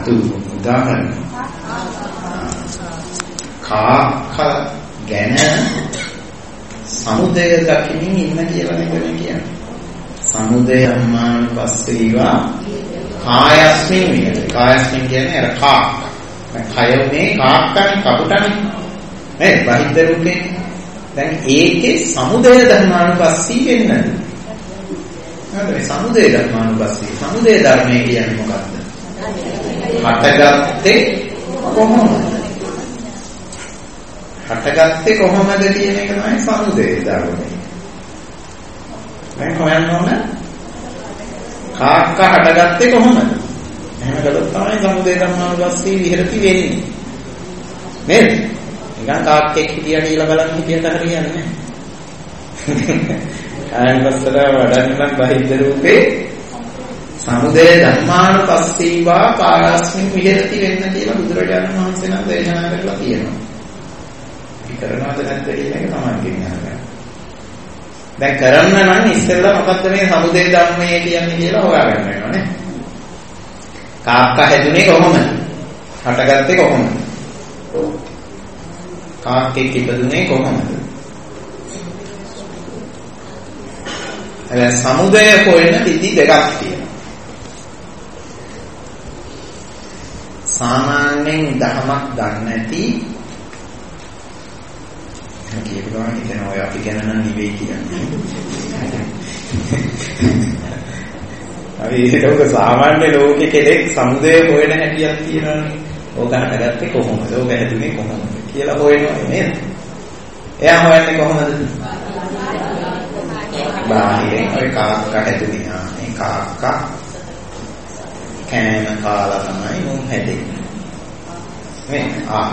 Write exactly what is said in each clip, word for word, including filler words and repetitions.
ධාතු උදාහරණ කාක ගැන සමුදය දකින්න ඉන්න කියලා නේද කියන්නේ. සමුදය ධම්මානුපස්සීවා කායස්මින් විහෙරති. කායස්මින් කියන්නේ අර කාක්. කයුනේ කාක්කන් කපුටනේ. නේද? බාහිර රූපේ. දැන් ඒකේ සමුදය ධර්මානුපස්සී වෙන්නද? හරිද? සමුදය ධර්මානුපස්සී. සමුදය ධර්මයේ කියන්නේ මොකක්ද? හටගත්තේ කොහොමද? හටගත්තේ කොහොමද කියන එක තමයි සමුදය ධර්මය. දැන් හොයන්න ඕන කාක්ක හටගත්තේ කොහොමද? එහෙම කළොත් තමයි සමුදය ධර්මානුපස්සී විහෙරති වෙන්නේ. නේද? නිකන් කාක්කෙක් හිටියා කියලා බලන්න හිටියට හරියන්නේ නැහැ. කායන පස්සට වඩන්න බාහිර රූපේ සමුදය ධම්මානුපස්සීවා කායස්මින් විහෙරති වෙන්න කියලා බුදුරජාණන් වහන්සේ නම් දේශනා කරලා තියෙනවා. අපි කරනවද නැද්ද කියන එක තමයි කියන්නේ. දැන් කරන්න නම් ඉස්සෙල්ලා මොකද්ද මේ සමුදය ධම්මයේ කියන්නේ කියලා හොයාගන්න වෙනවා නේ. කාක්ක හැදුනේ කොහොමද? හටගත්තේ කොහොමද? කාක්කෙක් ඉපදුනේ කොහොමද? එළ සමුදය හොයන විදි දෙකක් තියෙනවා. සාමාන්‍යයෙන් දහමක් දන්නේ නැති කියනවා හිතන ඔය අපි ගැන නම් නෙවෙයි කියන්නේ. අපි ඒක සාමාන්‍ය ලෝකේ කෙනෙක් සමුදය හොයන හැටියක් තියෙනවානේ. ඕක හටගත්තේ කොහොමද? ඕක හැදුනේ කොහොමද කියලා හොයනවා නේද? එයා හොයන්නේ කොහොමද? බාහිරින් ඔය කාක්ක හැදුනේ. ආ මේ කාක්ක කෑම කාලා තමයි මුන් හැදෙන්නේ. මේ ආ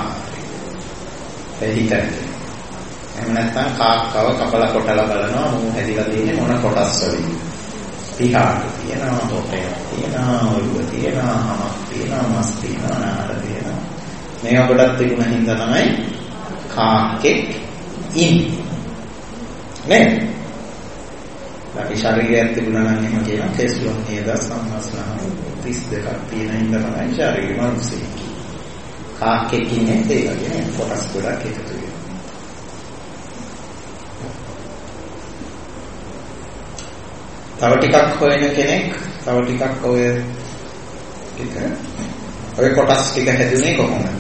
එහිට එහෙම නැත්නම් කාක්කව කපලා කොටලා බලනවා මු හැදිලා තියෙන්නේ මොන කොටස් වලින්ද? පිහාට තියෙනවා, හොටේ තියෙනවා, ඔළුව තියෙනවා, හමක් තියෙනවා, මස් තියෙනවා, නාඩ තියෙනවා. මේවා කොටක් තිබුණ හින්දා තමයි කාක්කෙක් ඉන්නේ. නේද? අපි ශරීරයක් තිබුණා නම් එහෙම කියනවා කෙස්ලොම් නේද සම්මස්නහම තිස් දෙකක් තියෙන හින්දා තමයි ශරීරය මනුස්සයෙක්. කාක්කෙක් ඉන්නේ ඒ වගේ කොටස් ගොඩක් එකතු වෙනවා. තව ටිකක් හොයන කෙනෙක් තව ටිකක් ඔය ටික ඔය කොටස් ටික හැදුනේ කොහොමද?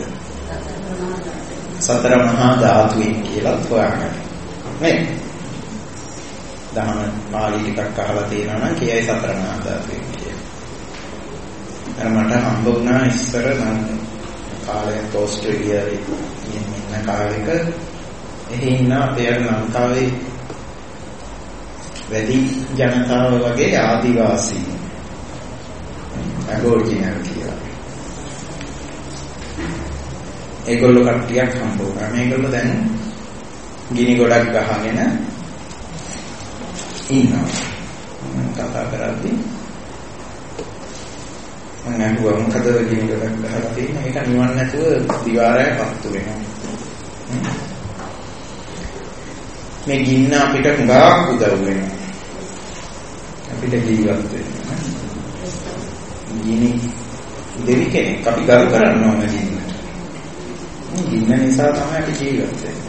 සතර මහා ධාතුන් කියලා හොයන්නේ. නේ? දහම පාළි ටිකක් අහලා තියෙනවා නම් කියයි සතර මහා ධාතුන් කියලා. අර මට හම්බ වුණා ඉස්සර නම් කාලේ ඕස්ට්‍රේලියාවේ ඉන්න කාලෙක එහි ඉන්න අපේ ලංකාවේ වැඩි ජනතාව වගේ ආදිවාසී ඇබෝරිජිනල් කියලා. ඒගොල්ලෝ කට්ටියක් හම්බ වුණා. මේගොල්ලෝ දැන් ගිනි ගොඩක් ගහගෙන ඉන්නවා. මම කතා කරද්දී මම අහුවා මොකද ගිනි ගොඩක් ගහලා තියෙන්නේ? ඒක නිවන් නැතුව දිවාරය පත්තු වෙනවා. මේ ගින්න අපිට හුඟක් උදව් වෙනවා. අපිට ජීවත් වෙන්න. ගිනි දෙවි කෙනෙක් අපි ගරු කරන්න ඕන ගින්නට. ගින්න නිසා තමයි අපි ජීවත් වෙන්නේ.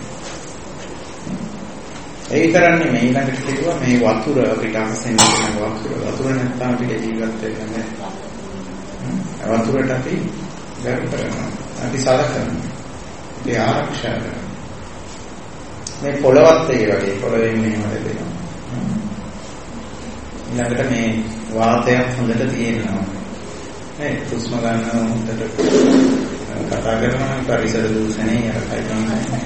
ඒ කරන්නේ මේ ළඟට කිව්වා මේ වතුර අපිට අහසෙන් යන වතුර. වතුර නැත්නම් අපිට ජීවත් වෙන්න බෑ. වතුරට අපි ගරු කරනවා. අපි සලකනවා. අපි ආරක්ෂා කරනවා. මේ පොළවත් ඒ වගේ පොළවෙන් මෙහෙම දෙනවා. ඊළඟට මේ වාතයක් හොඳට තියෙනවා. මේ හුස්ම ගන්න හොඳට කතා කරනවා නම් පරිසර දූෂණය යරකයි තමයි.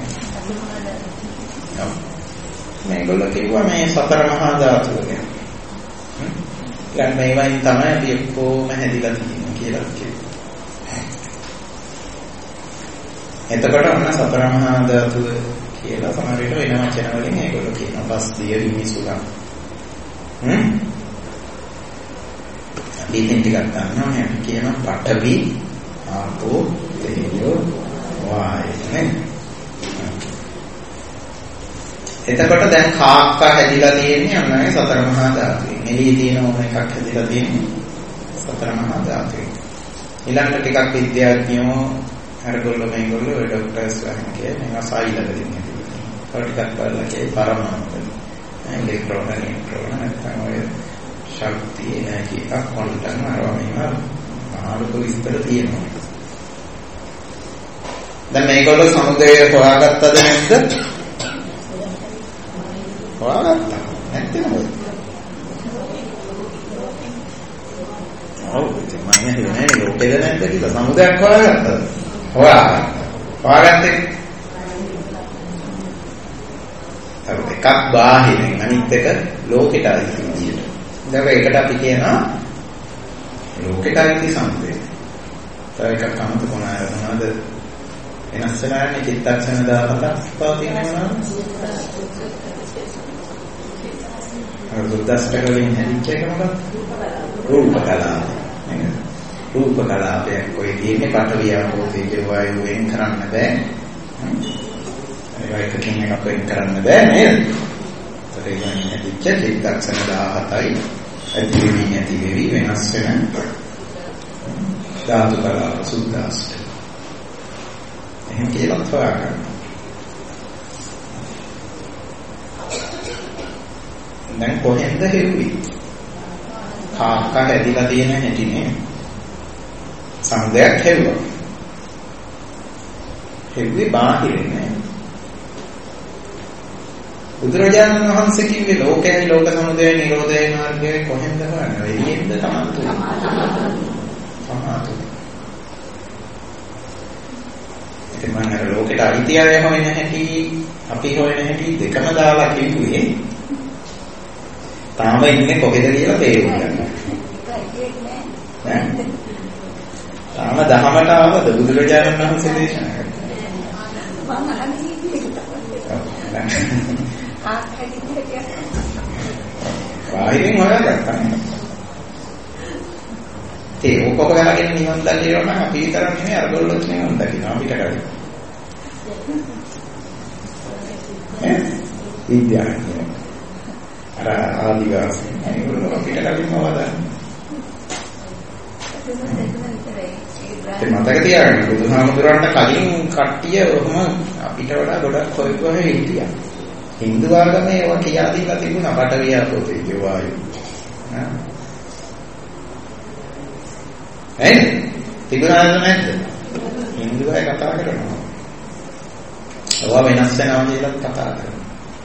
මේගොල්ලෝ කිව්වා මේ සතර මහා ධාතු ගැන. දැන් මේවෙන් තමයි අපි ඔක්කොම හැදිලා තියෙන්නේ කියලා කිව්වා. එතකොට ඔන්න සතර මහා ධාතු කියලා සමහර විට වෙන වචන වලින් ඒගොල්ලෝ කියනවා බස් දිය විමිසුලා. හ්ම්? දීපෙන් ටිකක් ගන්නවා නේ අපි කියනවා පඨවි ආපෝ තේජෝ වායෝ නේ. එතකොට දැන් කාක්ක හැදිලා තියෙන්නේ අන්නගේ සතර මහා ධාතුන්. එළියේ තියෙන ඕන එකක් හැදිලා තියෙන්නේ සතර මහා ධාතුන්. ඊළඟට ටිකක් විද්‍යාඥයෝ අරගොල්ලෝ මේගොල්ලෝ ඔය ડોක්ටර්ස්ලා කියන්නේ මේවා සායිලවලින් හිටියේ. ඔය ටිකක් බලලා කියේ පරමාණු ඉලෙක්ට්‍රෝන නියුට්‍රෝන නැත්නම් ඔය ශක්තිය එනර්ජි එක ක්වොන්ටම් අරවා මේවා ආලෝක විස්තර තියෙනවා. දැන් මේගොල්ලෝ සමුදය හොයාගත්තද නැද්ද? හොයාගත්තා. නැත්නම් මොකද? ඔව් ඉතින් මම හිතන්නේ ලෝකෙද නැද්ද කියලා සමුදයක් හොයාගත්තද? හොයාගත්තා. හොයාගත්තේ එකක් බාහිරින් අනිත් එක ලෝකෙට අයිති විදියට. දැන් ඒකට අපි කියනවා ලෝකෙට අයිති සම්පේ. තව එකක් අමතක වුණා නේද? වෙනස් වෙනානේ චිත්තක්ෂණ දහසක් පවතින මොනවාද? අර දුද්දස්ට වලින් හැදිච්ච එක මොකක්ද? රූප කලාප. නේද? රූප කලාපයක් කොයි දෙන්නේ පටවියාවෝ තේජෝ වායු වෙන් කරන්න බෑ. ඒක එකකින් එකක් වෙන් කරන්න බෑ නේද? ඒ කියන්නේ හැදිච්ච චිත්තක්ෂණ දහසයි ඇති වෙවි නැති වෙවි වෙනස් වෙන ධාතු කලාප සුද්දාස්ට. එහෙම කියලා හොයාගන්න. දැන් කොහෙන්ද හෙව්වේ? කාක්ක හැදිලා තියෙන හැටි නේ. සම්දයක් හෙව්වා. හෙව්වේ බාහිරින් නේ. බුදුරජාණන් වහන්සේ කිව්වේ ලෝකයයි ලෝක සමුදය නිරෝධය මාර්ගය කොහෙන්ද හොයන්නේ? එළියෙන්ද තමයි. සමාතු. ඉතින් මම අර ලෝකෙට අයිතිය හොයන හැටි අපි හොයන හැටි දෙකම දාලා කිව්වේ. තාම ඉන්නේ කොහෙද කියලා තේරුම් ගන්න. නෑ. තාම දහමට ආවද බුදුරජාණන් වහන්සේ දේශනා කරන්නේ? මම අහන්නේ ඒක. ආ හැදිච්ච වයින් හොයාගත්තා. ඒ ඔක්කොම ගාගෙන නිවන් දකිනවා නම් අපි විතරක් නෙමෙයි අරගොල්ලොත් නිවන් දකිනවා අපිට කරේ. ඈ විද්‍යාඥයෝ අර ආදිවාසී ඒගොල්ලෝ අපිට කලින්ම වදන්නේ. ඒ මතක තියාගන්න බුදුහාමුදුරන්ට කලින් කට්ටිය ඔහොම අපිට වඩා ගොඩක් හොය හොය හිටියා. හින්දු ආගමේ ඒවා කියා දීලා තිබුණා පටවියාපෝ තේජෝ වායු. ඈ ඇයි? තිබුණාද නැද්ද? හින්දු අය කතා කරනවා. ඒවා වෙනස් වෙනවා කියලා කතා කරනවා.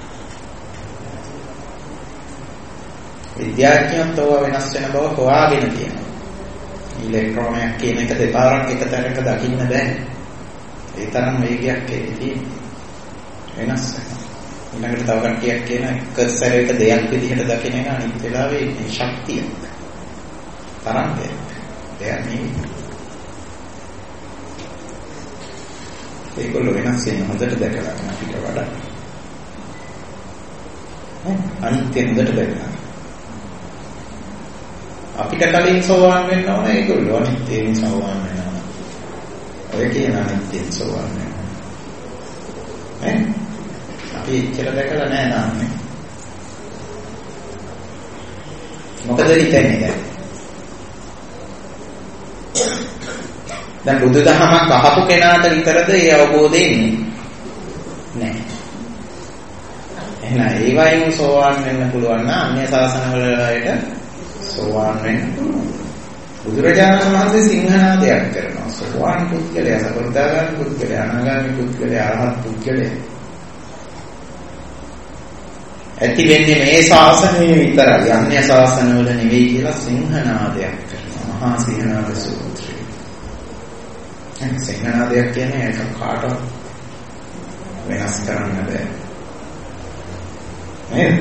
විද්‍යාඥයන්ට ඒවා වෙනස් වෙන බව හොයාගෙන තියෙනවා. ඉලෙක්ට්‍රෝනයක් කියන එක දෙපාරක් එක තැනක දකින්න බෑ. ඒ තරම් වේගයක් එන්නේ. වෙනස් වෙනවා. ඊළඟට තව කට්ටියක් කියන එක සැරයක දෙයක් විදිහට දකින්න එක අනිත් වෙලාවේ මේ ශක්තියක්. තරංගයක්. දෙයක් නෙවෙයි. ඒගොල්ලෝ වෙනස් වෙන හොඳට දැකලා අපිට වඩා. ඈ අනිත්‍ය හොඳට දැකලා. අපිට කලින් සෝවාන් වෙන්න ඕන ඒගොල්ලෝ අනිත්‍යයෙන් සෝවාන් වෙනවා. ඔය කියන අනිත්‍යයෙන් සෝවාන් වෙනවා. ඈ අපි ඉච්චර දැකලා නෑ නාන්නේ. මොකද හිතන්නේ දැන්? දැන් බුදුදහමක් අහපු කෙනාට විතරද ඒ අවබෝධය ඉන්නේ? නෑ. එහෙනම් ඒ වයින් සෝවාන් වෙන්න පුළුවන් නම් අන්‍ය ශාසන වලට සෝවාන් වෙන්න පුළුවන්. බුදුරජාණන් වහන්සේ සිංහනාදයක් කරනවා. සෝවාන් පුද්ගලයා, සකෘදාගාමී පුද්ගලයා, අනාගාමී පුද්ගලයා, අරහත් පුද්ගලයා. ඇති වෙන්නේ මේ ශාසනයේ විතරයි. අන්‍ය ශාසන වල නෙවෙයි කියලා සිංහනාදයක් කරනවා. මහා සිංහනාද සූත්‍රය. සිංහනාදයක් කියන්නේ ඒක කාටවත් වෙනස් කරන්න බෑ. නේද?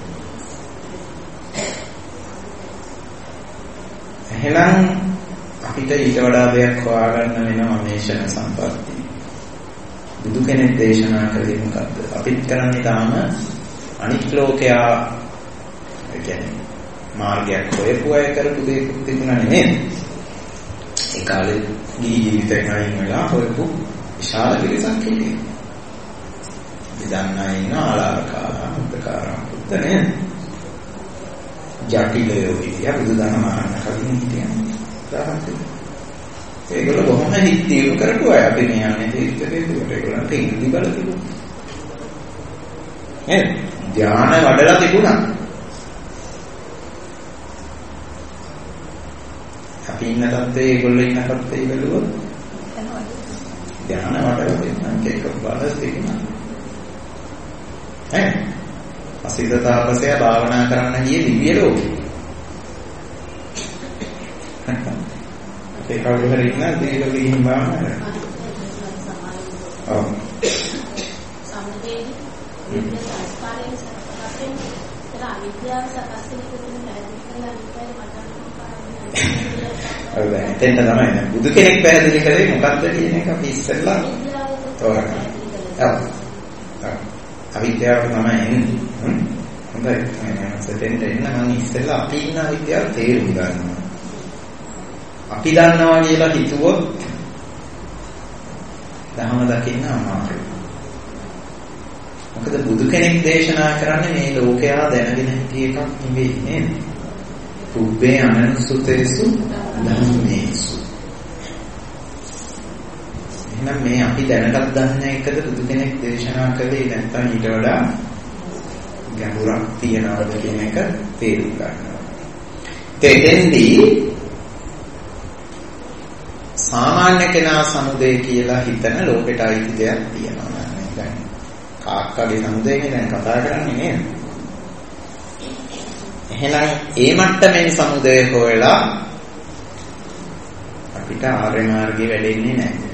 එහෙනම් අපිට ඊට වඩා දෙයක් හොයාගන්න වෙනවා මේ ෂණ සම්පත්තිය. බුදු කෙනෙක් දේශනා කළේ මොකද්ද? අපිත් කරන්නේ තාම අනිත් ලෝකයා ඒ කියන්නේ මාර්ගයක් හොයපු අය කරපු දේ තිබුණා නේද? ඒ කාලේ ගිහි ජීවිතයෙන් අයින් වෙලා හොයපු විශාල පිරිසක් හිටියේ. විදන්නා ඉන්න ආලාරකාරා මුද්දකාරා පුත්ත නේද? ජටිලයෝ හිටියා බුදුදහම අහන්න කලින් හිටියා. ඒගොල්ලෝ බොහොම හිත දියුණු කරපු අය. අපි මේ යන්නේ තීර්ථකේතුවට ඒගොල්ලන්ට ඉන්ද්‍රි බල තිබුණා. නේද? ධානය වඩලා තිබුණා. අපි ඉන්න තත්ත්වයේ ඒගොල්ලෝ ඉන්න තත්ත්වයේ බැලුවොත් ධානය වඩලා තිබුණා. ඒක බල තිබුණා. ඈ අසිත තාපසය භාවනා කරන්න ගියේ දිව්‍ය ලෝකෙ. ඒ කවුරු හරි ඉන්නද ඒක ගිහින් භාවනා කරන්න. ඔව්. සම්මතයේ විද්‍ය සංස්කාරයෙන් සකස්යෙන් තර අවිද්‍යාව සකස්යෙන් කියන පැහැදිලි කරලා අනිත් අය මට එතෙන්ට තමයි දැන් බුදු කෙනෙක් පැහැදිලි කරේ මොකක්ද කියන එක අපි ඉස්සෙල්ලා තෝරගන්න. ඔව්. අවිද්‍යාව තමයි එන්නේ. හොඳයි. සෙටෙන්ට එන්න මම ඉස්සෙල්ලා අපි ඉන්න අවිද්‍යාව තේරුම් ගන්නවා. අපි දන්නවා කියලා හිතුවොත් ධර්ම දකින්න අමාරුයි. මොකද බුදු කෙනෙක් දේශනා කරන්නේ මේ ලෝකයා දැනගෙන හිටිය එකක් නෙවෙයි නේද? පුබ්බේ අනනුසුතේසු ධම්මේසු. එහෙනම් මේ අපි දැනටත් දන්න එකද බුදු කෙනෙක් දේශනා කළේ නැත්නම් ඊට වඩා ගැඹුරක් තියනවද කියන එක තේරුම් ගන්නවා. දෙතෙන්දී සාමාන්‍ය කෙනා සමුදය කියලා හිතන ලෝකෙට අයිති දෙයක් තියෙනවා නේද? දැන් කාක්කගේ සමුදයනේ දැන් කතා කරන්නේ නේද? එහෙනම් ඒ මට්ටමෙන් සමුදය හොයලා අපිට ආර්ය මාර්ගේ වැඩෙන්නේ නැහැ.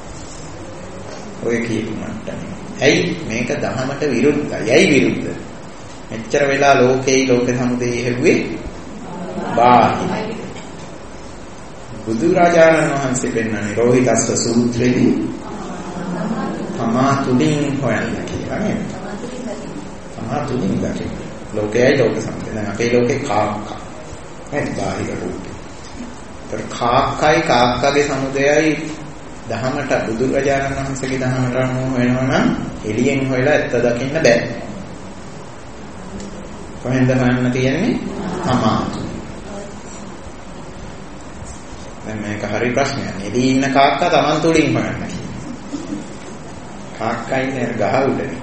ඔය කියපු මට්ටමේ. ඇයි මේක දහමට විරුද්ධයි. ඇයි විරුද්ධ? මෙච්චර වෙලා ලෝකේ ලෝක සමුදය හෙව්වේ බාහිර. බුදුරජාණන් වහන්සේ පෙන්නන්නේ රෝහිතස්ස සූත්‍රයේදී තමා තුලින් හොයන්න කියලා නේද? තමා තුලින් දකින්න. ලෝකයයි ලෝක සමුදය. දැන් අපේ ලෝකේ කාක්ක. නේද? බාහිර රූපේ. ඒතර කාක්කයි කාක්කගේ සමුදයයි දහමට බුදුරජාණන් වහන්සේගේ දහමට අනුව වෙනවා නම් එළියෙන් හොයලා ඇත්ත දකින්න බෑ. කොහෙන්ද හොයන්න තියෙන්නේ? තමා. දැන් මේක හරි ප්‍රශ්නයක්. එළියේ ඉන්න කාක්කා Taman තුලින් හොයන්න කියන්නේ. කාක්කා ඉන්නේ ගහ උඩනේ.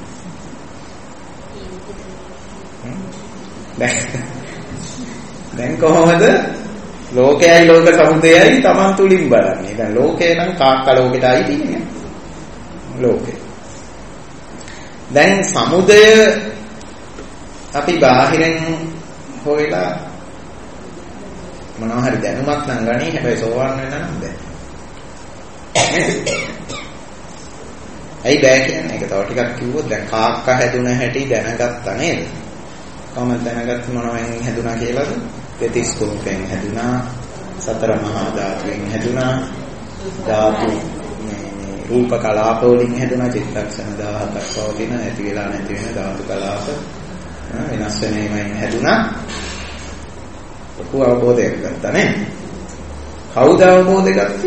දැන් කොහොමද ලෝකයයි ලෝක සමුදයයි Taman තුලින් බලන්නේ. දැන් ලෝකේ නම් කාක්කා ලෝකෙට අයිති නේ. ලෝකේ. දැන් සමුදය අපි බාහිරෙන් හොයලා මොනවා හරි දැනුමක් නම් ගන්නේ. හැබැයි සෝවාන් වෙන්න නම් බෑ. ඇයි බෑ කියන්නේ? ඒක තව ටිකක් කිව්වොත් දැන් කාක්කා හැදුන හැටි දැනගත්තා නේද? කොහොමද දැනගත්තේ මොනවෙන් හැදුනා කියලාද? දෙතිස් කුණුපෙන් හැදුනා, සතර මහා ධාතුවෙන් හැදුනා, ධාතු මේ රූප කලාප වලින් හැදුනා, චිත්තක්ෂණ දහහක් වගේ නැති වෙලා නැති වෙන ධාතු කලාප වෙනස් වෙනයින් හැදුනා. ලොකු අවබෝධයක් ගත්තා නේ. කවුද අවබෝධය ගත්තේ?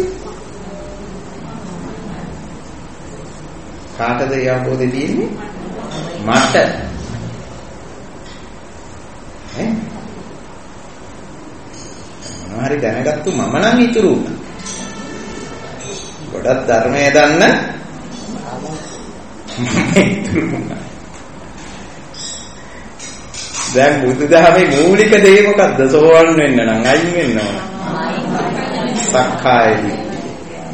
කාටද ඒ අවබෝධය තියෙන්නේ? මට. ඈ මොනවා හරි දැනගත්තු මම නම් ඉතුරු වුණා. ගොඩක් ධර්මයේ දන්න ඉතුරු වුණා. දැන් බුදුදහමේ මූලික දේ මොකද්ද? සෝවන් වෙන්න නම් අයින් වෙන්න ඕන. සක්කාය දිට්ඨිය.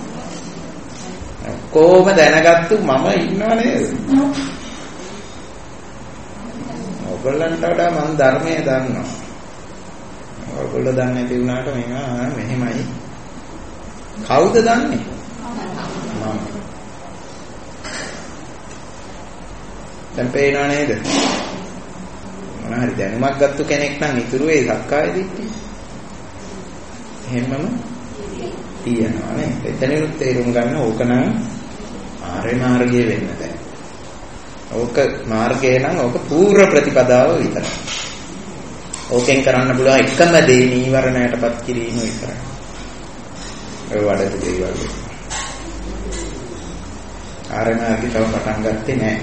කොහොම දැනගත්තු මම ඉන්නව නේද? ඔයගොල්ලන්ට වඩා මම ධර්මයේ දන්නවා. ඔයගොල්ලෝ දන්නේ නැති වුණාට මේවා මෙහෙමයි. කවුද දන්නේ? මම. දැන් පේනව නේද? මොන හරි දැනුමක් ගත්ත කෙනෙක් නම් ඉතුරු ඒ සක්කාය දිට්ඨිය. එහෙමම තියනවා නේ. එතනිනුත් තේරුම් ගන්න ඕක නම් ආර්ය මාර්ගයේ වෙන්න බෑ. ඕක මාර්ගය නම් ඕක පූර්ව ප්‍රතිපදාව විතරයි. ඕකෙන් කරන්න පුළුවන් එකම දේ නීවරණයටපත් කිරීම විතරයි. ඔය වඩට දේවල්. ආර්ය මාර්ගය තව පටන් ගත්තේ නෑ.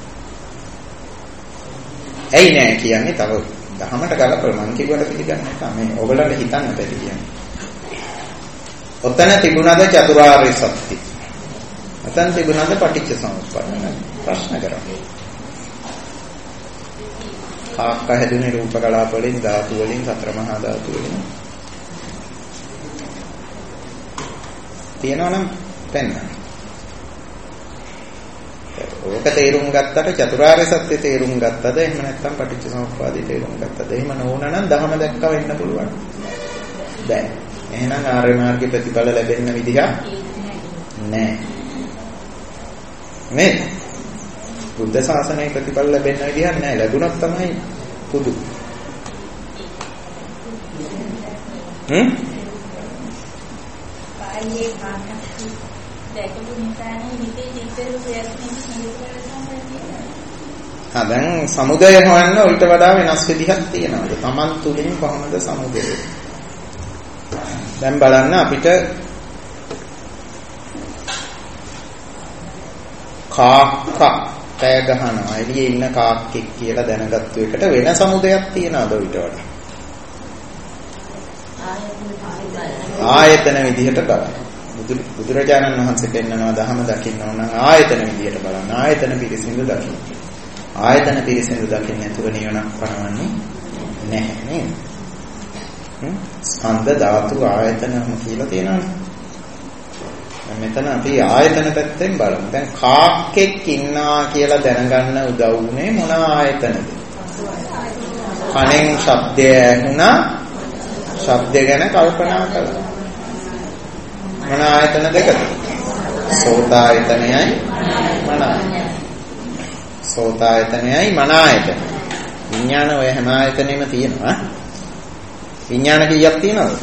ඇයි නෑ කියන්නේ? තව දහමට ගලපලා මං කිව්වට පිළිගන්න නැත. මේ ඕගොල්ලන්ට හිතන්න බැරි කියන්නේ. ඔතන තිබුණාද චතුරාර්ය සත්‍ය? ඔතන තිබුණාද පටිච්ච සමුප්පාද? ප්‍රශ්න කරන්නේ. කාක්ක හැදුනේ රූප කලාප වලින්, ධාතු වලින්, සතර මහා ධාතු වලින්. තියෙනවා නම් පෙන්න. ඕක තේරුම් ගත්තට චතුරාර්ය සත්‍ය තේරුම් ගත්තද? එහෙම නැත්නම් පටිච්ච සමුප්පාදේ තේරුම් ගත්තද? එහෙම නොවුන නම් දහම දැක්ක වෙන්න පුළුවන්. බෑ. එහෙනම් ආර්ය මාර්ගයේ ප්‍රතිඵල ලැබෙන්න විදිහ නැහැ. නේ? බුද්ධ ශාසනයේ ප්‍රතිඵල ලැබෙන්න විදිහක් නැහැ. ලැබුණොත් තමයි පුදු. හ්ම්? පාළියේ කාටත් දැකපු නිසානේ හිතේ චිත්තරු ප්‍රයත්නෙක හා දැන් සමුදය හොයන්න ඊට වඩා වෙනස් විදිහක් තියෙනවා. තමන් තුලින් කොහොමද සමුදය? දැන් බලන්න අපිට කාක්කා කෑ ගහනවා. එළියේ ඉන්න කාක්කෙක් කියලා දැනගත්තු එකට වෙන සමුදයක් තියනවද ඊට වඩා? ආයතන විදිහට බලන්න. බුදුරජාණන් වහන්සේ පෙන්නනවා දහම දකින්න ඕන නම් ආයතන විදිහට බලන්න. ආයතන පිරිසිදු දකින්න. ආයතන පිරිසිදු දකින්න නැතුව නිවනක් පණවන්නේ නැහැ නේද? හ්ම් ස්කන්ධ ධාතු ආයතන කියලා තියෙනවානේ. මෙතන අපි ආයතන පැත්තෙන් බලමු. දැන් කාක්කෙක් ඉන්නා කියලා දැනගන්න උදව් වුනේ මොන ආයතනද? කනෙන් ශබ්දය ඇහුණා. ශබ්දය ගැන කල්පනා කළා. මොන ආයතන දෙකද? සෝත ආයතනයයි මන ආයතනයයි. සෝත ආයතනයයි මන ආයතනයයි. විඥාන ඔය හැම ආයතනෙම තියෙනවා. විඥාන කීයක් තියෙනවද?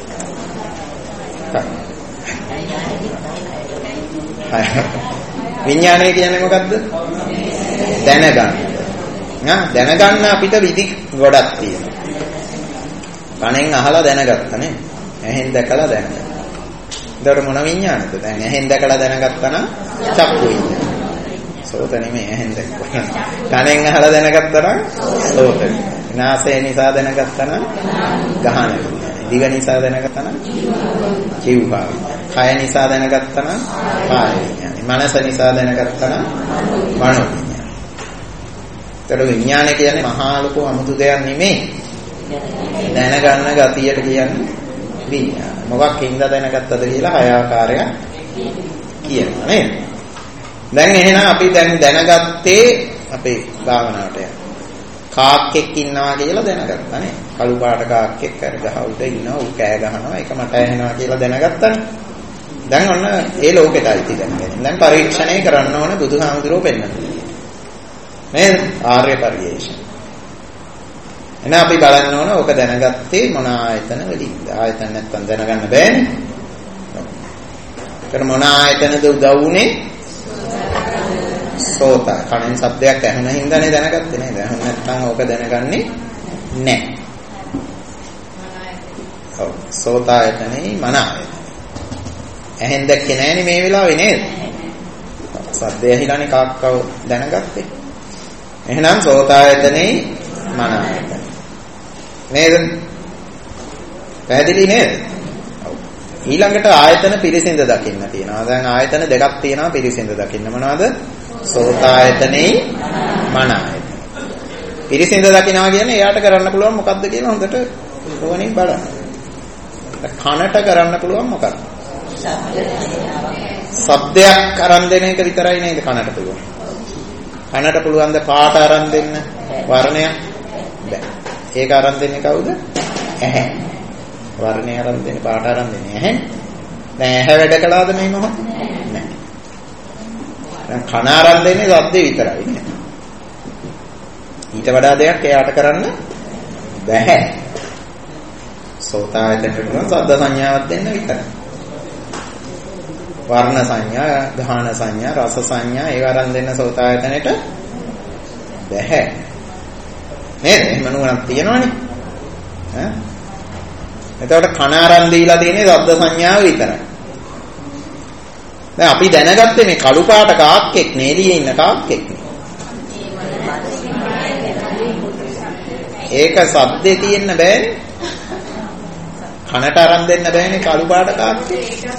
විඥානය කියන්නේ මොකද්ද? දැනගන්න. නා දැනගන්න අපිට විදි ගොඩක් තියෙනවා. කනෙන් අහලා දැනගත්තා නේ. ඇහෙන් දැකලා දැනගත්තා. ඒතර මොන විඥානද? දැන් ඇහෙන් දැකලා දැනගත්තා නම් චක්කු විඥාන. සෝත නෙමෙයි ඇහෙන් දැක්කා. කනෙන් අහලා දැනගත්තා නම් සෝත. නාසය නිසා දැනගත්තා නම් ගහන විඥාන. දිව නිසා දැනගත්තා නම් ජීවහා විඥාන. කය නිසා දැනගත්තා නම් කාය විඥාන. මනස නිසා දැනගත්තා නම් මනෝ විඥාන. ඒතර විඥාන කියන්නේ මහා ලොකු අමුතු දෙයක් නෙමෙයි. දැනගන්න ගතියට කියන්නේ විඥාන. මොකක් හින්දා දැනගත්තද කියලා හය ආකාරයක් කියනවා නේද? දැන් එහෙනම් අපි දැන් දැනගත්තේ අපේ භාවනාවට යන කාක්කෙක් ඉන්නවා කියලා දැනගත්තා නේ. කළු පාට කාක්කෙක් අර ගහ උඩ ඉන්නවා, ඌ කෑ ගහනවා, ඒක මට ඇහෙනවා කියලා දැනගත්තානේ. දැන් ඔන්න ඒ ලෝකෙට අයිති දැනගන්න. දැන් පරීක්ෂණය කරන්න ඕන බුදුහාමුදුරුවෝ පෙන්නනවා. නේද? ආර්ය පරිේශන. එහෙනම් අපි බලන්න ඕන ඕක දැනගත්තේ මොන ආයතන වලින්ද? ආයතන නැත්තම් දැනගන්න බෑනේ. ඒතර මොන ආයතනද උදව් උනේ? සෝත. කනෙන් ශබ්දයක් ඇහුන හින්දානේ දැනගත්තේ නේද? ඇහුන නැත්තම් ඕක දැනගන්නේ නැහැ. ඔව්. සෝත ආයතනේ මන ආයතන. ඇහෙන් දැක්කේ නැහනේ මේ වෙලාවේ නේද? ශබ්දය ඇහිලානේ කාක්කව දැනගත්තේ. එහෙනම් සෝත ආයතනේ මන ආයතන. නේද? පැහැදිලි නේද? ඔව්. ඊළඟට ආයතන පිරිසිඳ දකින්න තියෙනවා. දැන් ආයතන දෙකක් තියෙනවා පිරිසිඳ දකින්න. මොනවද? සෝත ආයතනේ මන ආයතන. පිරිසිඳ දකින්නවා කියන්නේ එයාට කරන්න පුළුවන් මොකද්ද කියලා හොඳට ඕනින් බලන්න. කනට කරන්න පුළුවන් මොකක්ද? ශබ්දයක් අරන් දෙන එක විතරයි නේද කනට පුළුවන්. කනට පුළුවන් ද පාට අරන් දෙන්න වර්ණයක් බෑ. ඒක අරන් දෙන්නේ කවුද? ඇහැ. වර්ණය අරන් දෙන්නේ පාට අරන් දෙන්නේ ඇහැ. දැන් ඇහැ වැඩ කළාද මේ මොහොත? නෑ. දැන් කන අරන් දෙන්නේ ශබ්දේ විතරයි නේ. ඊට වඩා දෙයක් එයාට කරන්න බෑ. සෝතායතනට පුළුවන් ශබ්ද සංඥාවක් දෙන්න විතරයි. වර්ණ සංඥා, ගාහන සංඥා, රස සංඥා ඒව අරන් දෙන්න සෝතායතනෙට බෑ. නේද? එහෙම නුවණක් තියෙනවනේ. ඈ? එතකොට කන අරන් දීලා තියෙන්නේ ශබ්ද සංඥාව විතරයි. දැන් අපි දැනගත්තේ මේ කළු පාට කාක්කෙක් නේලියේ ඉන්න කාක්කෙක්. ඒක ශබ්දේ තියෙන්න බෑනේ. කනට අරන් දෙන්න බෑනේ කළු පාට කාක්කේ.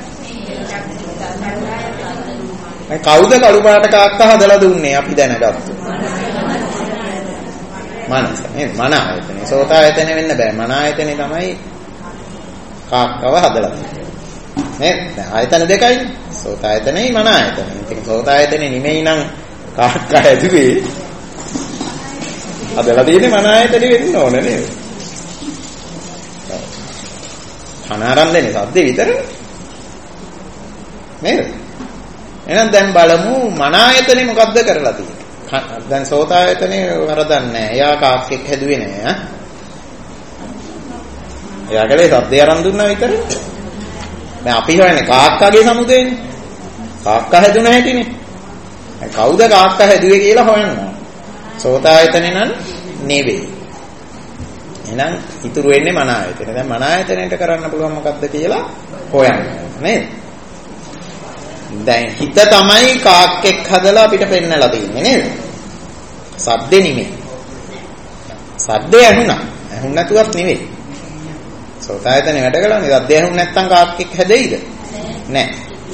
දැන් කවුද කළු පාට කාක්ක හදලා දුන්නේ අපි දැනගත්තු? මනස නේද? මන ආයතනේ. සෝත ආයතනේ වෙන්න බෑ. මන ආයතනේ තමයි කාක්කව හදලා දුන්නේ. නේද? දැන් ආයතන දෙකයි. සෝත ආයතනේ මන ආයතනේ. ඉතින් සෝත ආයතනේ නෙමෙයි නම් කාක්ක හැදුවේ. හදලා තියෙන්නේ මන ආයතනේ වෙන්න ඕන නේද? කන ආරම්භ දෙන්නේ සද්දේ විතරනේ. නේද? එහෙනම් දැන් බලමු මන ආයතනේ මොකද්ද කරලා තියෙන්නේ? දැන් සෝත ආයතනේ වරදක් නැහැ. එයා කාක්කෙක් හැදුවේ නෑ ඈ. එයා කලේ සද්දේ ආරම්භ දුන්නා විතරනේ. දැන් අපි හොයන්නේ කාක්කගේ සමුදේනේ. කාක්ක හැදුන හැටිනේ. දැන් කවුද කාක්ක හැදුවේ කියලා හොයනවා. සෝත ආයතනේ නම් නෙවෙයි. එහෙනම් ඉතුරු වෙන්නේ මන ආයතනේ. දැන් මන ආයතනයට කරන්න පුළුවන් මොකද්ද කියලා හොයන්න නේද? දැන් හිත තමයි කාක්කෙක් හදලා අපිට පෙන්නලා තියෙන්නේ නේද? සද්දේ නෙමෙයි. සද්දේ ඇහුණා. ඇහුණ නැතුවත් නෙවෙයි. සෝත ආයතනේ වැඩ කළානේ. සද්දේ ඇහුණ නැත්නම් කාක්කෙක් හැදෙයිද? නෑ.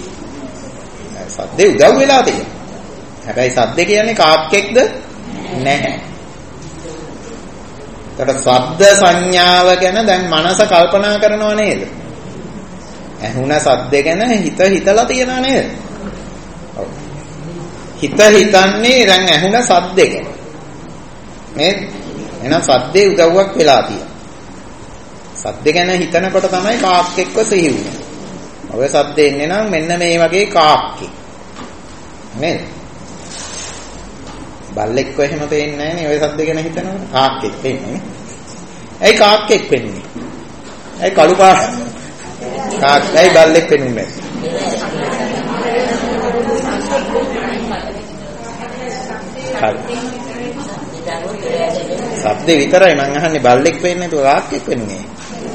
සද්දේ උදව් වෙලා තියෙනවා. හැබැයි සද්දේ කියන්නේ කාක්කෙක්ද? නැහැ. ඒකට ශබ්ද සංඥාව ගැන දැන් මනස කල්පනා කරනවා නේද? ඇහුණ සද්ද ගැන හිත හිතලා තියනා නේද? ඔව්. හිත හිතන්නේ දැන් ඇහුණ සද්ද ගැන. නේද? එහෙනම් සද්දේ උදව්වක් වෙලා තියෙනවා. සද්ද ගැන හිතනකොට තමයි කාක්කෙක්ව සිහි වෙන්නේ. ඔය සද්ද එන්නේ නම් මෙන්න මේ වගේ කාක්කෙක්. නේද? බල්ලෙක්ව එහෙම පේන්නේ නැහැ නේ ඔය සද්ද ගැන හිතනකොට. කාක්කෙක් පේන්නේ. ඇයි කාක්කෙක් වෙන්නේ? ඇයි කළු පාට? කාක්කයි බල්ලෙක් වෙන්නේ නැහැ. සද්දේ විතරයි මං අහන්නේ බල්ලෙක් වෙන්නේ නැතුව කාක්කෙක් වෙන්නේ.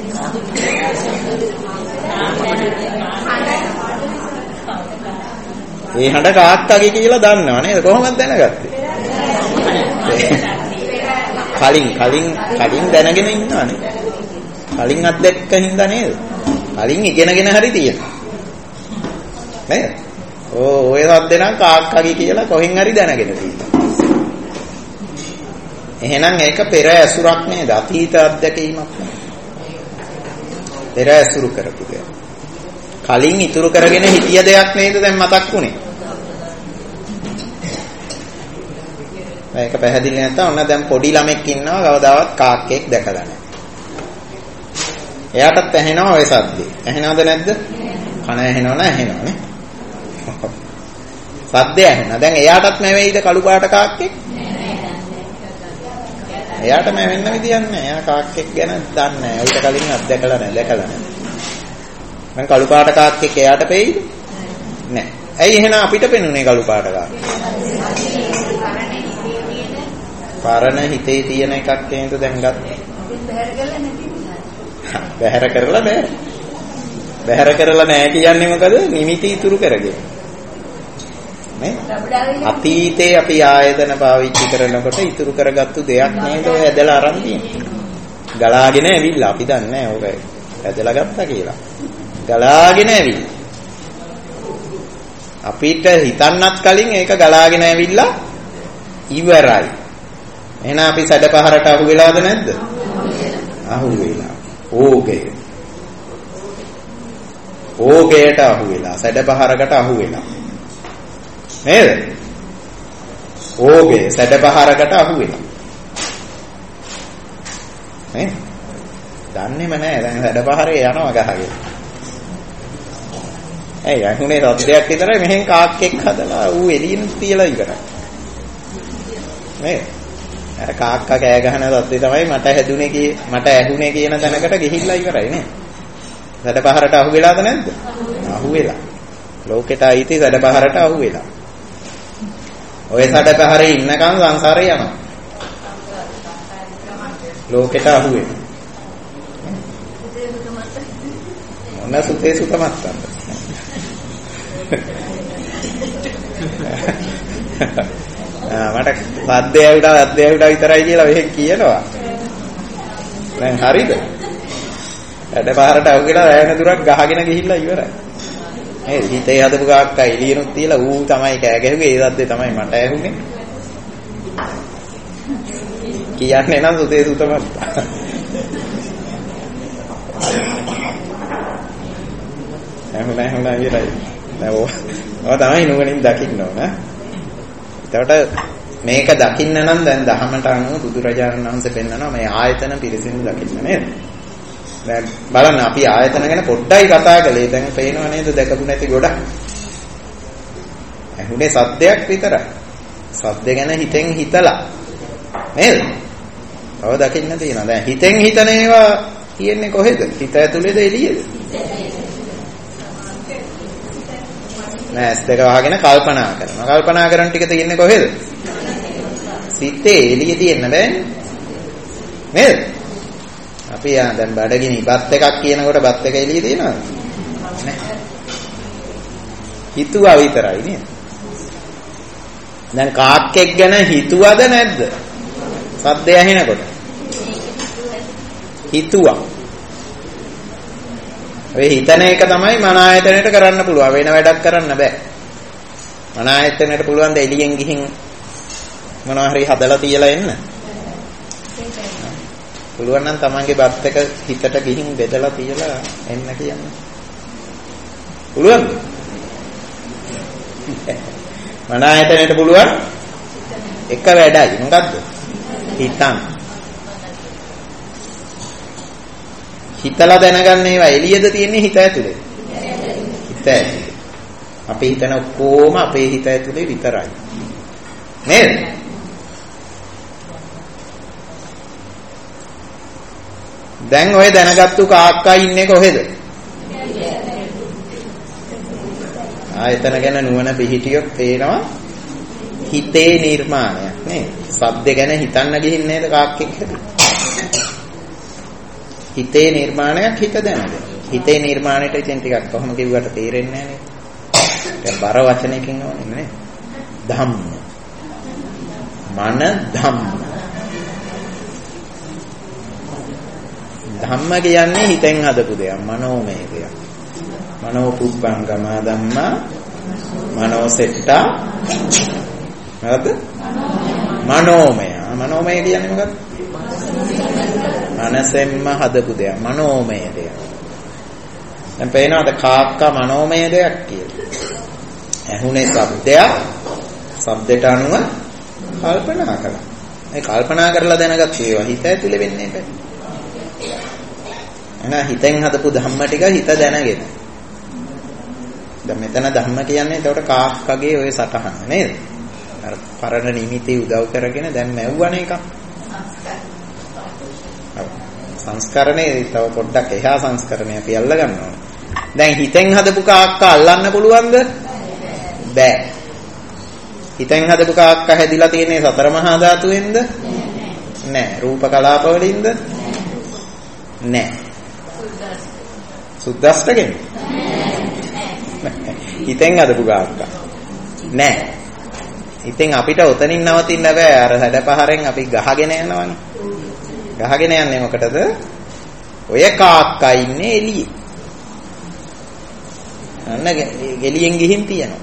ඒ හඬ කාක්කගේ කියලා දන්නව නේද? කොහොමද දැනගත්තේ? කලින් කලින් කලින් දැනගෙන ඉන්නවනේ. කලින් අත්දැක්ක හින්දා නේද? කලින් ඉගෙනගෙන හරි තියෙනවා. නේද? ඕ ඔය සද්ද නම් කාක්කගේ කියලා කොහෙන් හරි දැනගෙන තියෙනවා. එහෙනම් ඒක පෙර ඇසුරක් නේද? අතීත අත්දැකීමක් නේද? පෙර ඇසුරු කරපු දෙයක්. කලින් ඉතුරු කරගෙන හිටිය දෙයක් නේද දැන් මතක් වුනේ? මේක පැහැදිලි නැත්නම් ඔන්න දැන් පොඩි ළමෙක් ඉන්නවා කවදාවත් කාක්කෙක් දැකලා නැහැ. එයාටත් ඇහෙනවා ඔය සද්දේ. ඇහෙනවද නැද්ද? කන ඇහෙනවද ඇහෙනවනේ. සද්දේ ඇහෙනවා. දැන් එයාටත් නැවෙයිද කළු පාට කාක්කෙක්? එයාට නැවෙන්න විදියක් නැහැ. එයා කාක්කෙක් ගැන දන්නේ නැහැ. ඊට කලින් අත්දැකලා නැහැ, දැකලා නැහැ. දැන් කළු පාට කාක්කෙක් එයාට පෙයිද? නැහැ. ඇයි එහෙනම් අපිට පෙනුනේ කළු පාට කාක්කෙක්? පරණ හිතේ තියෙන එකක් නේද දැන් ගත්තේ? බැහැර කරලා බෑ. බැහැර කරලා නැහැ කියන්නේ මොකද? නිමිති ඉතුරු කරගෙන. නේ? අතීතේ අපි ආයතන පාවිච්චි කරනකොට ඉතුරු කරගත්තු දෙයක් නේද ඔය ඇදලා අරන් තියෙන්නේ. ගලාගෙන ඇවිල්ලා අපි දන්නේ නැහැ ඔක ඇදලා ගත්තා කියලා. ගලාගෙන ඇවිල්ලා. අපිට හිතන්නත් කලින් ඒක ගලාගෙන ඇවිල්ලා ඉවරයි. එහෙනම් අපි සැඩපහරට අහු වෙලාද නැද්ද? අහු වෙලා. ඕකේ. ඕකේට අහු වෙලා. සැඩපහරකට අහු වෙලා. නේද? ඕකේ සැඩපහරකට අහු වෙලා. නේ? දන්නේම නැහැ. දැන් සැඩපහරේ යනවා ගහගෙන. ඇයි අහුනේ සද්දයක් විතරයි මෙහෙන් කාක්කෙක් හදලා ඌ එළියෙන් තියලා ඉවරයි. නේ? අර කාක්කා කෑ ගහන සද්දේ තමයි මට හැදුනේ කී මට ඇහුනේ කියන තැනකට ගිහිල්ලා ඉවරයි නේ. සැඩපහරට අහු වෙලාද නැද්ද? අහු වෙලා. ලෝකෙට ආйти සැඩපහරට අහු වෙලා. ඔය සැඩපහරේ ඉන්නකම් සංසාරේ යනවා. ලෝකෙට අහු වෙනවා. මොන සුතේ සුතමත් ආ මට සද්දේ ඇවිලා සද්දේ ඇවිලා විතරයි කියලා මෙහෙන් කියනවා. දැන් හරිද? හැඩපාරට අහු කියලා වැයෙන දුරක් ගහගෙන ගිහිල්ලා ඉවරයි. නේද? හිතේ හදපු කාක්කා එළියනොත් තියලා ඌ තමයි කෑ ගැහුවේ. ඒ සද්දේ තමයි මට ඇහුනේ. කියන්නේ නම් සුතේ සුතමත්. එහෙම එහෙම ඉවරයි. නෝ ඔය තමයි නුවණින් දකින්න ඕන. එතකොට මේක දකින්න නම් දැන් දහමට අනුව බුදුරජාණන් වහන්සේ පෙන්නනවා මේ ආයතන පිරිසිදු දකින්න නේද? දැන් බලන්න අපි ආයතන ගැන පොඩ්ඩයි කතා කළේ. දැන් පේනව නේද දැකපු නැති ගොඩක්. ඇහුනේ සද්දයක් විතරයි. සද්ද ගැන හිතෙන් හිතලා නේද? තව දකින්න තියෙනවා. දැන් හිතෙන් හිතන ඒවා තියෙන්නේ කොහෙද? හිත ඇතුලේද එළියේද? නෑ ඇස් දෙක වහගෙන කල්පනා කරනවා. කල්පනා කරන ටික තියෙන්නේ කොහෙද? සිතේ එළිය තියෙන්න බෑනේ. නේද? අපි යා දැන් බඩගිනි බත් එකක් කියනකොට බත් එක එළිය තියෙනවද? නෑ. හිතුවා විතරයි නේද? දැන් කාක්කෙක් ගැන හිතුවද නැද්ද? සද්දය ඇහෙනකොට. හිතුවා. ඔය හිතන එක තමයි මන ආයතනයට කරන්න පුළුවන්. වෙන වැඩක් කරන්න බෑ. මන ආයතනයට පුළුවන් ද එළියෙන් ගිහින් මොනවා හරි හදලා තියලා එන්න. පුළුවන් නම් තමන්ගේ බත් එක හිතට ගිහින් බෙදලා තියලා එන්න කියන්නේ. පුළුවන්ද? මන ආයතනයට පුළුවන් එක වැඩයි. මොකද්ද? හිතන්න. හිතලා දැනගන්න ඒවා එළියද තියෙන්නේ හිත ඇතුලේ? හිත ඇතුලේ. අපි හිතන ඔක්කොම අපේ හිත ඇතුලේ විතරයි. නේද? දැන් ඔය දැනගත්තු කාක්කා ඉන්නේ කොහෙද? ආයතන ගැන නුවණ පිහිටියොත් පේනවා හිතේ නිර්මාණයක් නේද? ශබ්ද ගැන හිතන්න ගිහින් නේද කාක්කෙක් හැදුවේ? හිතේ නිර්මාණයක් හිත දැනගෙන. හිතේ නිර්මාණයට ඉතින් ටිකක් කොහොම කිව්වට තේරෙන්නේ නැහැ නේද? දැන් බර වචනයකින් ඕනේ නේ. ධම්ම. මන ධම්ම. ධම්ම කියන්නේ හිතෙන් හදපු දෙයක්, මනෝමය දෙයක්. මනෝ පුබ්බංගම ධම්මා මනෝ සෙට්ටා මොකද්ද? මනෝමය. මනෝමය කියන්නේ මොකක්ද? මනසෙන්ම හදපු දෙයක්, මනෝමය දෙයක්. දැන් පේනවාද කාක්කා මනෝමය දෙයක් කියලා? ඇහුනේ ශබ්දයක්, ශබ්දයට අනුව කල්පනා කළා. මේ කල්පනා කරලා දැනගත්ත ඒවා හිත ඇතුලේ වෙන්නේ නැහැ. එහෙනම් හිතෙන් හදපු ධම්ම ටික හිත දැනගෙන. දැන් මෙතන ධම්ම කියන්නේ එතකොට කාක්කගේ ওই සටහන නේද? අර පරණ නිමිති උදව් කරගෙන දැන් මැව්වනේ එකක්. සංස්කරණේ තව පොඩ්ඩක් එහා සංස්කරණේ අපි අල්ල ගන්නවා. දැන් හිතෙන් හදපු කාක්කා අල්ලන්න පුළුවන්ද? බෑ. හිතෙන් හදපු කාක්කා හැදිලා තියෙන්නේ සතර මහා ධාතුවෙන්ද? නෑ. රූප කලාප වලින්ද? නෑ. සුද්දස්තගෙන්? හිතෙන් හදපු කාක්කා නෑ. ඉතින් අපිට උතනින් නවතින්න බෑ. අර හැඩපහරෙන් අපි ගහගෙන යනවනේ. ගහගෙන යන්නේ මොකටද? ඔය කාක්කා ඉන්නේ එළියේ. අන්න එළියෙන් ගිහින් තියෙනවා.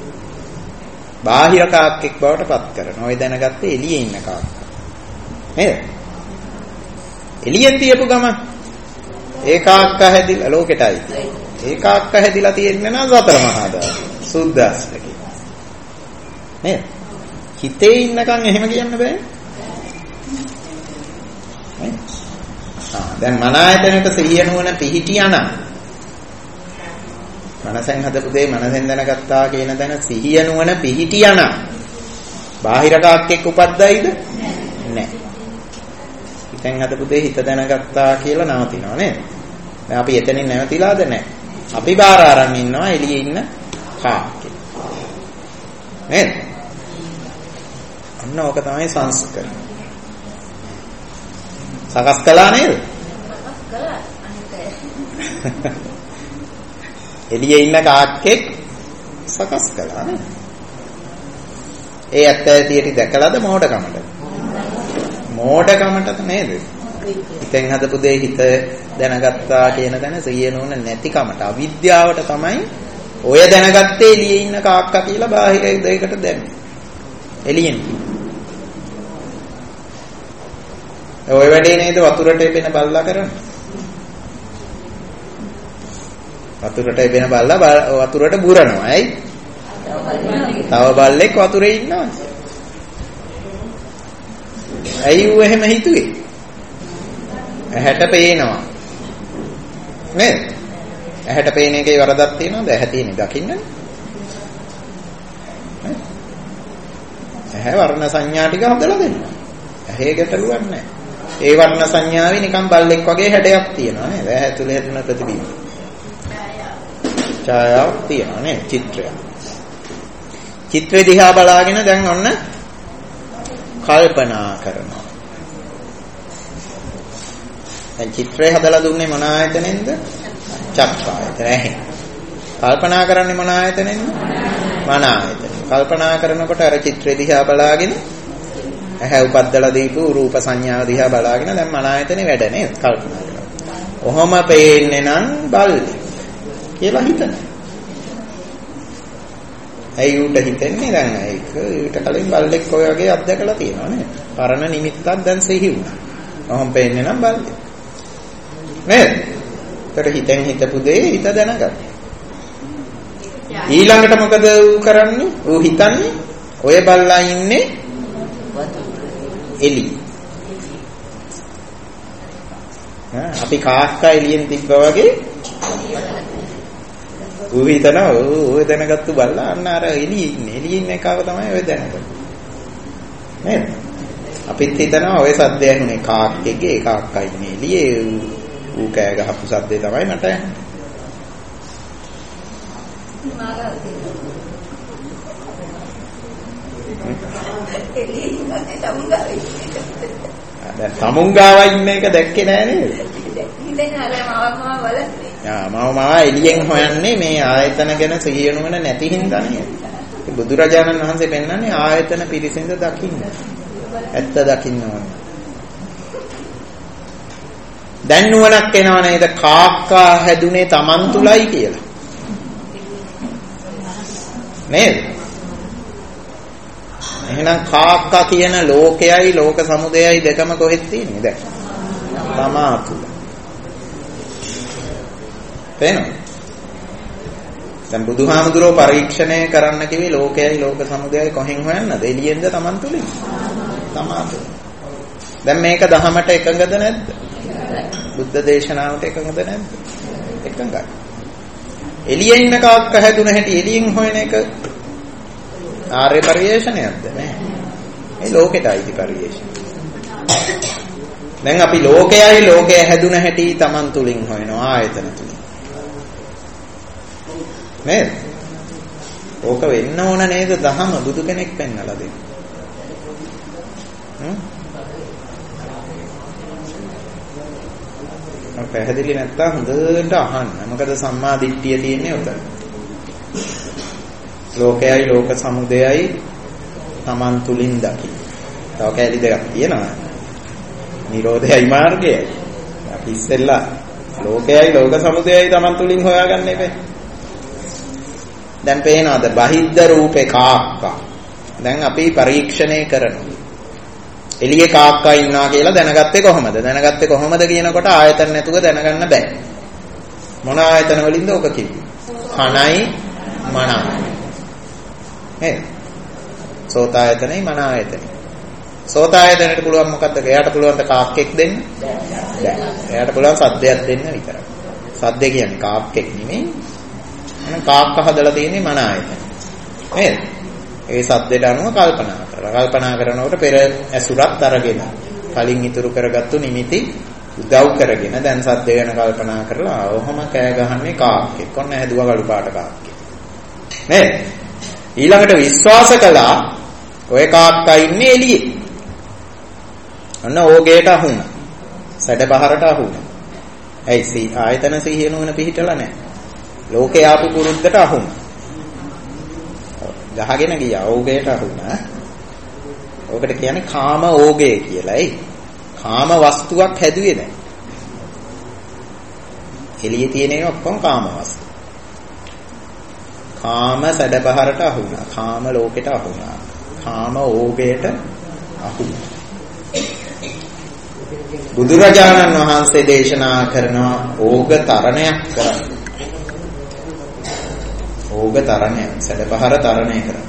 බාහිර කාක්කෙක් බවට පත් කරනවා. ඔය දැනගත්තේ එළියේ ඉන්න කාක්කා. නේද? එළියෙන් තියපු ගම ඒ කාක්කා හැදිලා ලෝකෙටයි. ඒ කාක්කා හැදිලා තියෙන්නේ නම් සතර මහා ධාතු. සුද්දාස්තකේ. නේද? හිතේ ඉන්නකන් එහෙම කියන්න බෑ. දැන් මන ආයතනයට සිහිය නුවණ පිහිටියානම් මනසෙන් හදපු දේ මනසෙන් දැනගත්තා කියන දැන සිහිය නුවණ පිහිටියානම් බාහිර කාක්කෙක් උපද්දයිද? නැහැ. හිතෙන් හදපු දේ හිත දැනගත්තා කියලා නවතිනවා නේද? දැන් අපි එතනින් නැවතිලාද? නැහැ. අපි බාර අරන් ඉන්නවා එළියේ ඉන්න කාක්කෙක්. නේද? අන්න ඕක තමයි සංස්කරණය. සකස් කළා නේද? සකස් කළා. එළියේ ඉන්න කාක්කෙක් සකස් කළා නේද? ඒ ඇත්ත ඇතියට දැකලාද මෝඩකමට? මෝඩකමට නේද? හිතෙන් හදපු දේ හිත දැනගත්තා කියන තැන සිහිය නෝන නැතිකමට අවිද්‍යාවට තමයි ඔය දැනගත්තේ එළියේ ඉන්න කාක්කා කියලා බාහිර දෙයකට දැම්මේ. එළියෙන්. ඔය වැඩේ නේද වතුරට එබෙන බල්ලා කරන්නේ. වතුරට එබෙන බල්ලා වතුරට බුරනවා. ඇයි? තව බල්ලෙක් වතුරේ ඉන්නවා. ඇයි ඌ එහෙම හිතුවේ? ඇහැට පේනවා. නේද? ඇහැට පේන එකේ වරදක් තියෙනවද? ඇහැ තියෙන්නේ දකින්නනේ. ඇහැ වර්ණ සංඥා ටික හදලා දෙනවා. ඇහි ගැටලුවක් නැහැ. ඒ වර්ණ සංඥාවේ නිකන් බල්ලෙක් වගේ හැඩයක් තියෙනවා නේද? ඇහැ තුල හැදෙන ප්‍රතිබිම්බ. ඡායාවක් තියෙනවා නේද? චිත්‍රයක්. චිත්‍රය දිහා බලාගෙන දැන් ඔන්න කල්පනා කරනවා. දැන් චිත්‍රය හදලා දුන්නේ මොන ආයතනෙන්ද? චක්කායතන. ඇහි. කල්පනා කරන්නේ මොන ආයතනෙන්ද? මන ආයතන. කල්පනා කරනකොට අර චිත්‍රය දිහා බලාගෙන ඇහැ උපද්දලා දීපු රූප සංඥාව දිහා බලාගෙන දැන් මන ආයතනේ වැඩ නේද? කල්පනා කරනවා. කොහොම පේන්නේ නම් බල්ලෙක් කියලා හිතනවා. ඇයි උට හිතන්නේ දැන් ඒක ඊට කලින් බල්ලෙක් ඔය වගේ අත්දැකලා තියෙනවා නේද? පරණ නිමිත්තක් දැන් සිහි වුණා. කොහොම පේන්නේ නම් බල්ලෙක්. නේද? ඒතර හිතෙන් හිතපු දේ හිත දැනගන්න. ඊළඟට මොකද ඌ කරන්නේ? ඌ හිතන්නේ ඔය බල්ලා ඉන්නේ එලි. අපි කාක්කා එළියෙන් තිබ්බා වගේ ඌ හිතනවා ඔය දැනගත්තු බල්ලා අන්න අර එළියේ ඉන්නේ. එළියේ ඉන්න එකව තමයි ඔය දැනගන්නේ. නේද? අපිත් හිතනවා ඔය සද්දය ඇහුනේ කාක්කෙගේ ඒ කාක්කා ඉන්නේ එළියේ ඌ කෑ ගහපු සද්දේ තමයි මට ඇහුනේ. දැන් තමුංගාව ඉන්න එක දැක්කේ නෑ නේද? ඉතින් අර මම බලන්නේ. ආ මම මම එළියෙන් හොයන්නේ මේ ආයතන ගැන සිහිය නුවණ නැති හින්දා නේද? බුදුරජාණන් වහන්සේ පෙන්නන්නේ ආයතන පිරිසිඳ දකින්න. ඇත්ත දකින්න ඕනේ. දැන් නුවණක් එනවා නේද? කාක්කා හැදුනේ Taman තුලයි කියලා. නේද? එහෙනම් කාක්කා කියන ලෝකයයි ලෝක සමුදයයි දෙකම කොහෙද තියෙන්නේ දැන්? තමා තුල. තේනවා? දැන් බුදුහාමුදුරෝ පරීක්ෂණය කරන්න කිව්වේ ලෝකයයි ලෝක සමුදයයි කොහෙන් හොයන්නද? එළියෙන්ද Taman තුලින්? තමා තුල. දැන් මේක දහමට එකඟද නැද්ද? බුද්ධ දේශනාවට එකඟද නැද්ද? එකඟයි. එළියේ ඉන්න කාක්කා හැදුන හැටි එළියෙන් හොයන එක ආර්ය පරිේශණයක්ද නෑ. මේ ලෝකෙට අයිති පරිේශණය. දැන් අපි ලෝකයයි ලෝකය හැදුන හැටි Taman තුලින් හොයනවා ආයතන තුලින්. නේද? ඕක වෙන්න ඕන නේද? දහම බුදු කෙනෙක් පෙන්නලා දෙන්නේ. හ්ම්? අප පැහැදිලි නැත්තම් හොඳට අහන්න. මොකද සම්මා දිට්ඨිය තියෙන්නේ උතන. ලෝකයයි ලෝක සමුදයයි Taman තුලින් දකි. තව කැලි දෙකක් තියෙනවා. නිරෝධයයි මාර්ගයයි. අපි ඉස්සෙල්ලා ලෝකයයි ලෝක සමුදයයි Taman තුලින් හොයාගන්න එපේ. දැන් පේනවාද බහිද්ද රූපේ කාක්කා. දැන් අපි පරීක්ෂණය කරනවා. එළියේ කාක්කා ඉන්නවා කියලා දැනගත්තේ කොහොමද? දැනගත්තේ කොහොමද කියනකොට ආයතන නැතුව දැනගන්න බෑ. මොන ආයතන වලින්ද ඔක කිව්වේ? කනයි මනයි. නේද? සෝතායතනයි මන ආයතනයි. සෝතායතනට පුළුවන් මොකද්ද? එයාට පුළුවන් ද කාක්කෙක් දෙන්න? බෑ. එයාට පුළුවන් සද්දයක් දෙන්න විතරයි. සද්ද කියන්නේ කාක්කෙක් නෙමෙයි. එහෙනම් කාක්ක හදලා තියෙන්නේ මන ආයතන. නේද? ඒ සද්දයට අනුව කල්පනා කරලා. කල්පනා කරනකොට පෙර ඇසුරත් අරගෙන කලින් ඉතුරු කරගත්තු නිමිති උදව් කරගෙන දැන් සද්ද ගැන කල්පනා කරලා ඔහොම කෑ ගහන්නේ කාක්කෙක්. ඔන්න හැදුවා ගලු පාට කාක්කෙක්. නේද? ඊළඟට විශ්වාස කළා ඔය කාක්කා ඉන්නේ එළියේ. අන්න ඕගේට අහුණා. සැඩ බහරට අහුණා. ඇයි සී ආයතන සිහිය නුවණ පිහිටලා නැහැ. ලෝකේ ආපු පුරුද්දට අහුණා. ගහගෙන ගියා ඕගේට අහුණා. ඕකට කියන්නේ කාම ඕගේ කියලා. ඒ කාම වස්තුවක් හැදුවේ නැහැ. එළියේ තියෙන ඒවා ඔක්කොම කාම වස්තු. කාම සැඩපහරට අහු වුණා. කාම ලෝකෙට අහු වුණා. කාම ඕගයට අහු වුණා. බුදුරජාණන් වහන්සේ දේශනා කරන ඕග තරණයක් කරන්න. ඕග තරණය, සැඩපහර තරණය කරන්න.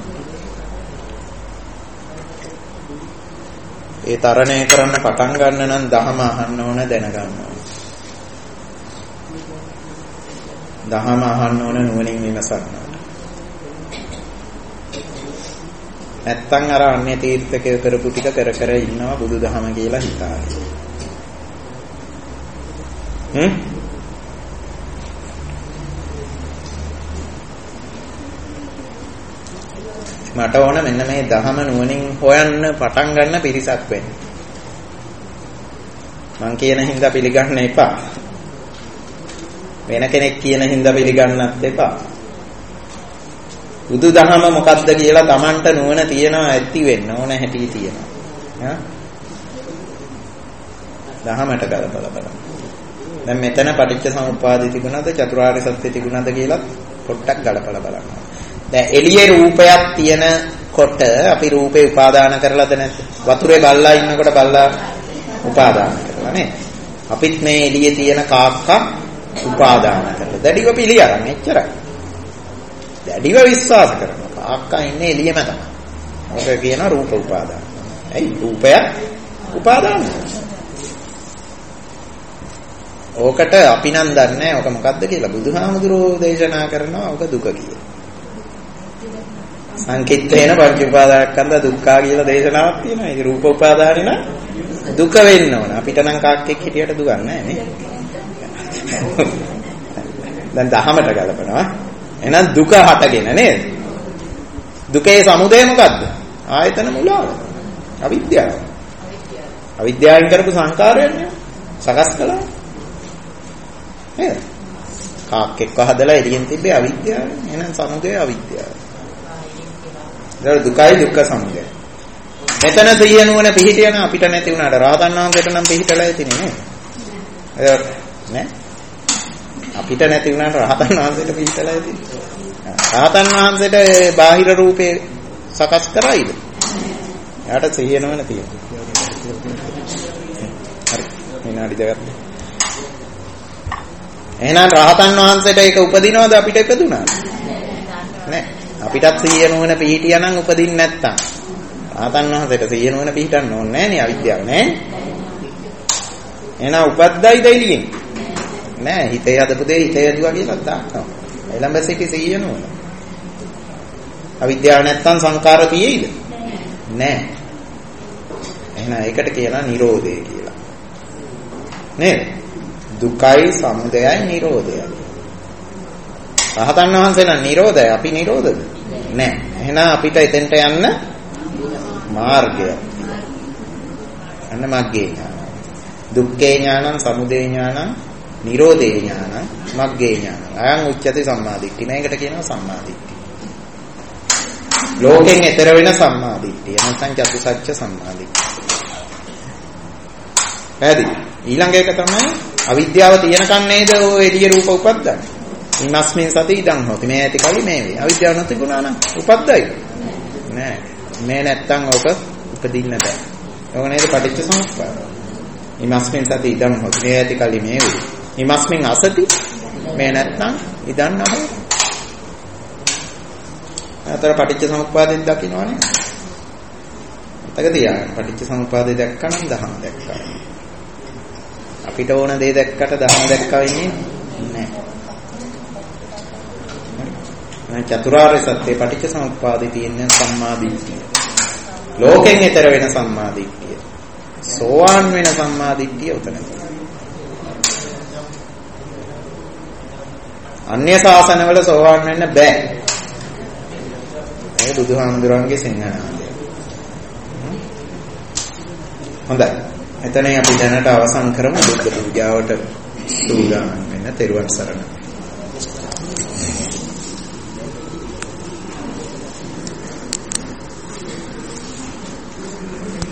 ඒ තරණය කරන්න පටන් ගන්න නම් දහම අහන්න ඕන, දැනගන්න ඕන. දහම අහන්න ඕන, නුවණින් විමසන්න ඕන. නැත්තම් අර අන්‍ය තීර්ථකය කරපු ටික කර කර ඉන්නවා බුදුදහම කියලා හිතාගෙන. හ්ම්? මට ඕන මෙන්න මේ දහම නුවණින් හොයන්න පටන් ගන්න පිරිසක් වෙන්න. මං කියන හින්දා පිළිගන්න එපා. වෙන කෙනෙක් කියන හින්දා පිළිගන්නත් එපා. බුදුදහම මොකක්ද කියලා Tamanට නුවණ තියනවා, ඇති වෙන්න ඕන හැටි තියනවා. හා? දහමට ගලපලා බලන්න. දැන් මෙතන පටිච්ච සමුප්පාදෙ තිබුණාද, චතුරාර්ය සත්‍ය තිබුණාද කියලා පොඩ්ඩක් ගලපලා බලන්න. දැන් එළියේ රූපයක් තියෙනකොට අපි රූපේ උපාදාන කරලාද නැද්ද? වතුරේ බල්ලා ඉන්නකොට බල්ලා උපාදාන කරලා නේ. අපිත් මේ එළියේ තියෙන කාක්කා උපාදාන කරලා. දැඩිව පිළියරන් එච්චරයි. දැඩිව විශ්වාස කරනවා. කාක්කා ඉන්නේ එළියම තමයි. මොකද කියන රූප උපාදාන. ඇයි රූපය උපාදාන? ඕකට අපි නම් දන්නේ නැහැ. ඕක මොකද්ද කියලා. බුදුහාමුදුරෝ දේශනා කරනවා ඕක දුක කියලා. සංකිට්ඨේන පංච උපාදානස්කන්ධ දුක්ඛා කියලා දේශනාවක් තියෙනවා. ඒ රූප උපාදානෙ නම් දුක වෙන්න ඕන. අපිට නම් කාක්කෙක් හිටියට දුක නැහැ නේ. දැන් දහමට ගලපනවා. එහෙනම් දුක හටගෙන නේද? දුකේ සමුදය මොකද්ද? ආයතන මුලාව. අවිද්‍යාව. අවිද්‍යාවෙන් කරපු සංකාරයන්නේ සකස් කළා. නේද? කාක්කෙක්ව හදලා එළියෙන් තිබ්බේ අවිද්‍යාව. එහෙනම් සමුදය අවිද්‍යාව. ඒක දුකයි දුක්ඛ සමුදය. මෙතන සිහිය නුවණ පිහිටියන අපිට නැති වුණාට රහතන් වහන්සේට නම් පිහිටලා ඇතිනේ නේද? ඒක නේ? අපිට නැති වුණාට රහතන් වහන්සේට පිහිටලා ඇතිනේ. රහතන් වහන්සේට බාහිර රූපේ සකස් කරයිද? එයාට සිහිය නුවණ තියෙනවා. හරි. විනාඩි දෙකක්. එහෙනම් රහතන් වහන්සේට ඒක උපදිනවද අපිට ඉපදුනාද? නෑ. අපිටත් සිහිය නුවණ පිහිටියා නම් උපදින්නේ නැත්තම්. රහතන් වහන්සේට සිහිය නුවණ පිහිටන්න ඕනේ නෑනේ අවිද්‍යාව නෑ. එහෙනම් උපද්දයිද එළියෙන්? නෑ. හිතේ හදපු දේ හිතේ යදුවා කියලා දානවා. එළඹ සිටි සිහිය නුවණ. අවිද්‍යාව නැත්තම් සංකාර තියෙයිද? නෑ. එහෙනම් ඒකට කියනවා නිරෝධය කියලා. නේද? දුකයි සමුදයයි නිරෝධයයි. රහතන් වහන්සේලා නිරෝධය අපි නිරෝධද? නෑ. එහෙනම් අපිට එතෙන්ට යන්න මාර්ගය. අන්න මග්ගේ ඥාන. දුක්ඛේ ඥානං, සමුදය ඥානං, නිරෝධේ ඥානං, මග්ගේ ඥානං. අයං උච්චති සම්මාදිට්ඨි. මේකට කියනවා සම්මාදිට්ඨි. ලෝකෙන් එතර වෙන සම්මාදිට්ඨිය. නැත්නම් චතුසත්‍ය සම්මාදිට්ඨිය. පැහැදිලි? ඊළඟ එක තමයි අවිද්‍යාව තියෙනකන් නේද ඔය එළිය රූප උපද්දන්නේ. ඉමස්මින් සති ඉදන් හොති. මේ ඇති කලි මේ වේ. අවිද්‍යාව නැතිුණා නම් උපද්දයි. නෑ. මේ නැත්තම් ඕක උපදින්න බෑ. ඕක නේද පටිච්ච සමුප්පාද. ඉමස්මින් සති ඉදන් හොති. මේ ඇති කලි මේ වේ. ඉමස්මින් අසති මේ නැත්තම් ඉදන් නැහැ. අතර පටිච්ච සමුප්පාදෙන් දකින්නවනේ. මතක තියාගන්න. පටිච්ච සමුප්පාදේ දැක්කනම් දහම දැක්කා. අපිට ඕන දේ දැක්කට දහම දැක්කා වෙන්නේ නැහැ. චතුරාර්ය සත්‍ය පටිච්ච සමුප්පාදේ තියෙන සම්මාදිට්ඨිය. ලෝකෙන් ඈතර වෙන සම්මාදිට්ඨිය. සෝවාන් වෙන සම්මාදිට්ඨිය උතන. අන්‍ය ශාසනවල සෝවාන් වෙන්න බෑ. ඒ බුදුහාමුදුරන්ගේ සිංහනාදය. හොඳයි. එතන අපි දැනට අවසන් කරමු බුද්ධ පූජාවට සූදානම් වෙන්න. තෙරුවන් සරණයි.